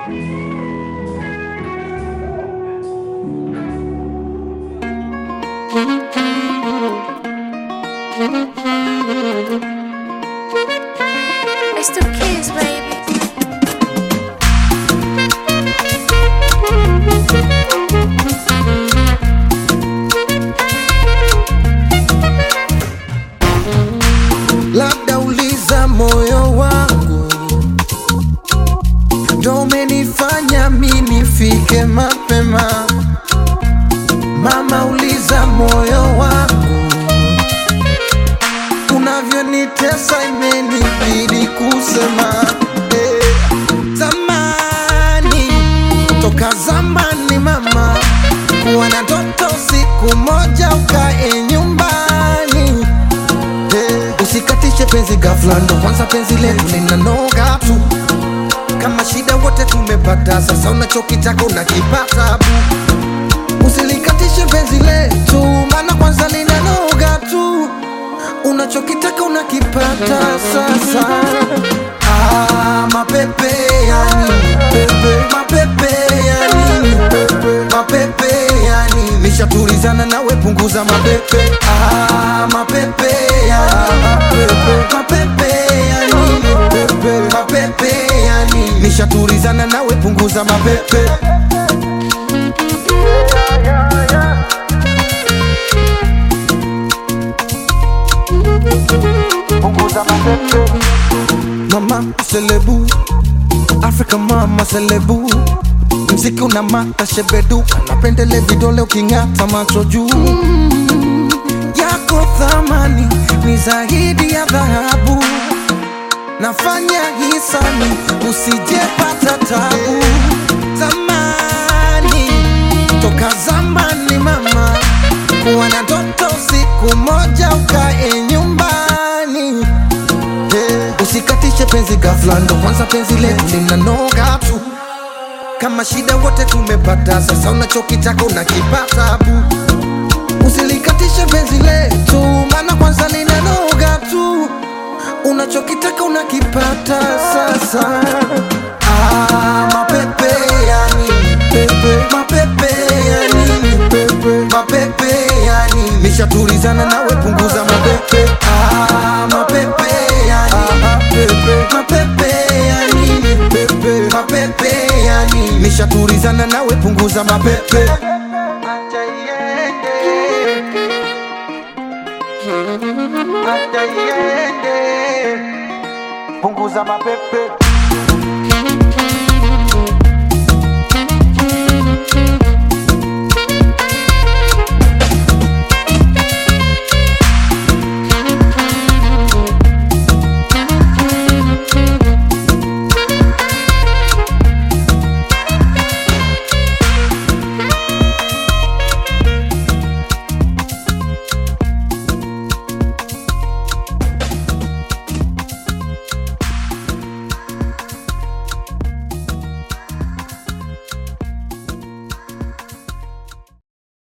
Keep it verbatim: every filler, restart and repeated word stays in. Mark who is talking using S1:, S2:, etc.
S1: It's the kids, baby.
S2: Labda uliza moyo wangu, ndo umenifanya mimi nifike mapema. Mama, uliza moyo wangu, unavyonitesa imenibidi kusema. eh. Zamani, toka zamani mama, kuwa na ndoto siku moja ukae nyumbani. eh. Usikatishe penzi ghafla, ndo kwanza penzi letu linanoga tu. Kama shida wote tumepata, sasa unachokitaka unakipata bu. Usilikatishe penzi letu, maana kwanza linanoga tu. Unachokitaka unakipata sasa. Ah, mapepe ya nini pepe, mapepe ya nini pepe, mapepe ya nini. Nishatulizana nawe, punguza mapepe. Ah, mapepe ya pepe, mapepe ya nini pepe, mapepe ya nini. Nishatulizana nawe, punguza mapepe. Mama selebu, Africa mama selebu. Mziki una mata shebeduka, napendele vidole ukingata macho juu. mm, Yako thamani ni zaidi ya dhahabu. Nafanya hisani usijepata tabu. Zamani, toka zamani mama, kuwa na ndoto siku moja ukae nyumbani. eh. Usikatishe penzi ghafla, ndo kwanza penzi letu linanoga tu. Kama shida wote tumepata, sasa unachokitaka unakipata bu. Usilikatishe penzi letu, maana kwanza linanoga tu. Unachokitaka unakipata sasa. Ah, mapepe ya nini pepe, mapepe ya nini pepe, mapepe ya nini. Nishatulizana nawe, punguza mapepe. Ah, mapepe ya nini pepe, mapepe ya nini pepe, mapepe ya nini. Nishatulizana nawe, punguza mapepe. Acha iende, acha iende, punguza mapepe.